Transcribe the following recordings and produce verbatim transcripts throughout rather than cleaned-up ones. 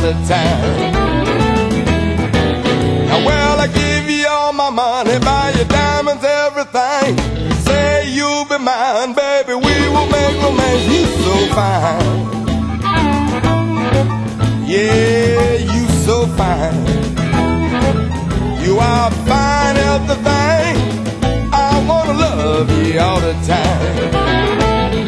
the time. Now, well, I give you all my money, buy your diamonds, everything. Say you'll be mine, baby, we will make romance. You so fine, yeah, you so fine. You are fine, everything. I wanna love you all the time.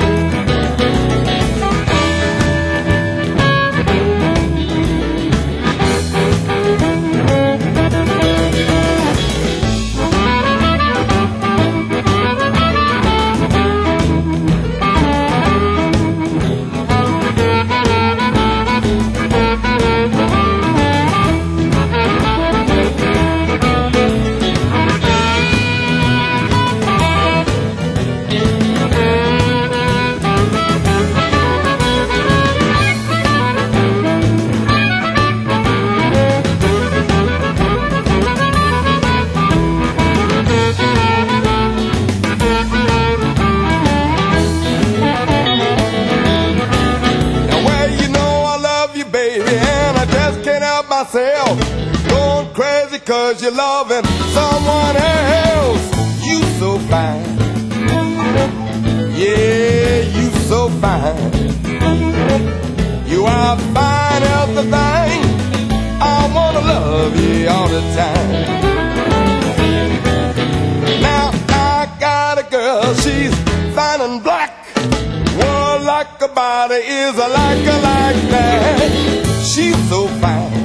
Myself, going crazy cause you're loving someone else. You so fine, yeah, you so fine. You are fine, everything. I wanna love you all the time. Now I got a girl, she's fine and black. Well, like a body is a like a like that. She's so fine,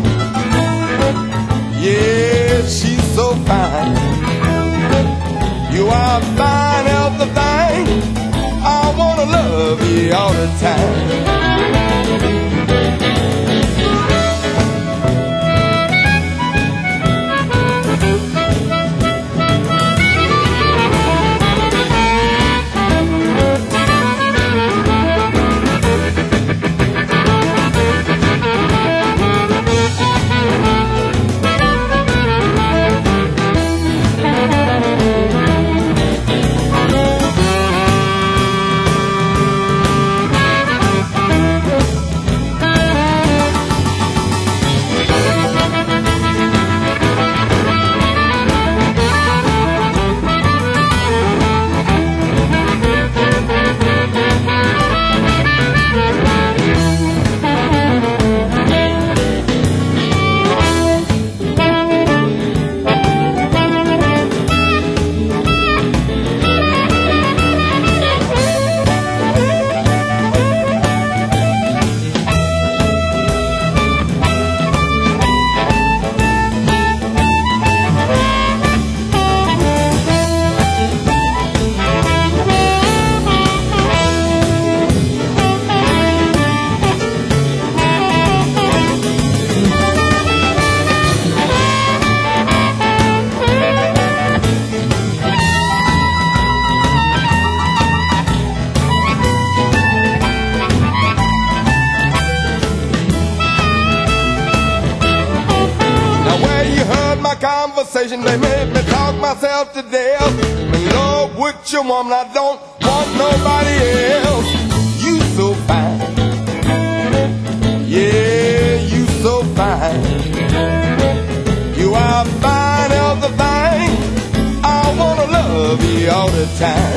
yeah, she's so fine. You are fine, everything. I wanna love you all the time. Conversation, they made me talk myself to death. In love with your woman, I don't want nobody else. You so fine, yeah, you so fine. You are fine, everything. I wanna love you all the time.